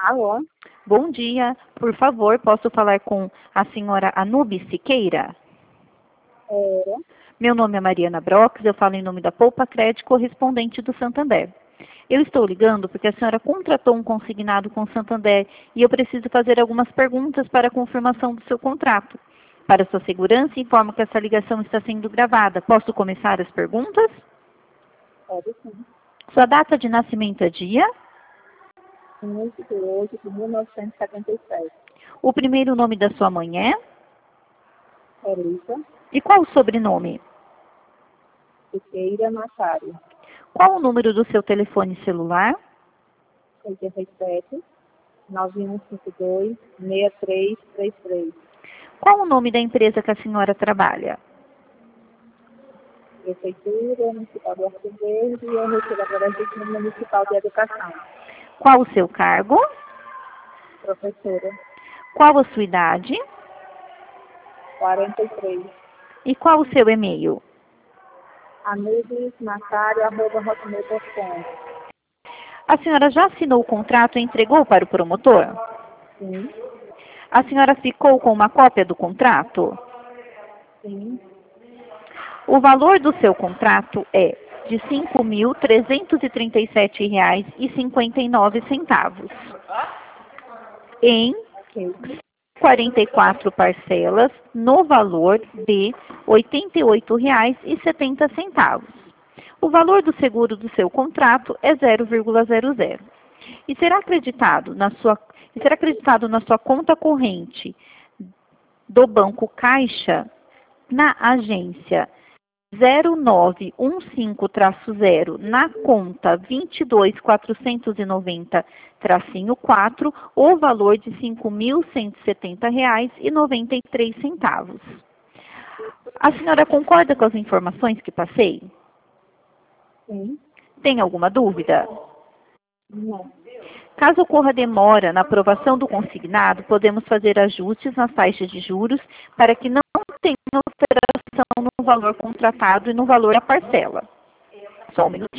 Alô? Bom dia. Por favor, posso falar com a senhora Anubis Siqueira? Era. Meu nome é Mariana Brox, eu falo em nome da Poupa Crédito, correspondente do Santander. Eu estou ligando porque a senhora contratou um consignado com o Santander e eu preciso fazer algumas perguntas para a confirmação do seu contrato. Para sua segurança, informo que essa ligação está sendo gravada. Posso começar as perguntas? Pode sim. Sua data de nascimento é dia? 15 de 8 de 1977. O primeiro nome da sua mãe é? Elisa E qual o sobrenome? Siqueira Macário. Qual o número do seu telefone celular? 87 9152 6333. Qual o nome da empresa que a senhora trabalha? Prefeitura Municipal de Arco Verde e eu recebo através do Fundo Municipal de Educação. Qual o seu cargo? Professora. Qual a sua idade? 43. E qual o seu e-mail? anubismacário@hotmail.com. A senhora já assinou o contrato e entregou para o promotor? Sim. A senhora ficou com uma cópia do contrato? Sim. O valor do seu contrato é de R$ 5.337,59 em Ok. 44 parcelas no valor de R$ 88,70. O valor do seguro do seu contrato é 0,00 e será acreditado na sua conta corrente do Banco Caixa na agência 0915-0 na conta 22.490-4 o valor de R$ 5.170,93. A senhora concorda com as informações que passei? Sim. Tem alguma dúvida? Não. Caso ocorra demora na aprovação do consignado, podemos fazer ajustes nas taxas de juros para que não tenha alteração no valor contratado e no valor da parcela. Só um minutinho.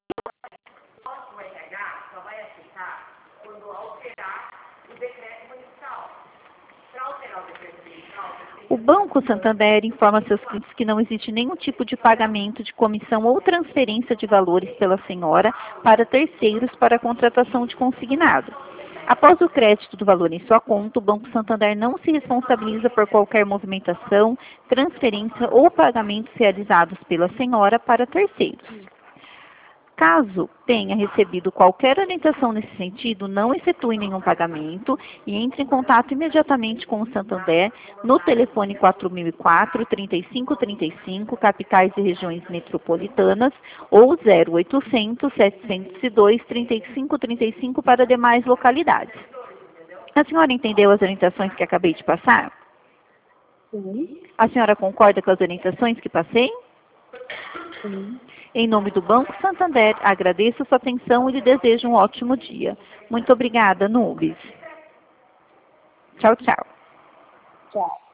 O Banco Santander informa seus clientes que não existe nenhum tipo de pagamento de comissão ou transferência de valores pela senhora para terceiros para a contratação de consignado. Após o crédito do valor em sua conta, o Banco Santander não se responsabiliza por qualquer movimentação, transferência ou pagamentos realizados pela senhora para terceiros. Caso tenha recebido qualquer orientação nesse sentido, não efetue nenhum pagamento e entre em contato imediatamente com o Santander no telefone 4004-3535, capitais e regiões metropolitanas, ou 0800-702-3535 para demais localidades. A senhora entendeu as orientações que acabei de passar? Sim. A senhora concorda com as orientações que passei? Sim. Em nome do Banco Santander, agradeço sua atenção e lhe desejo um ótimo dia. Muito obrigada, Nubes. Tchau, tchau. Tchau.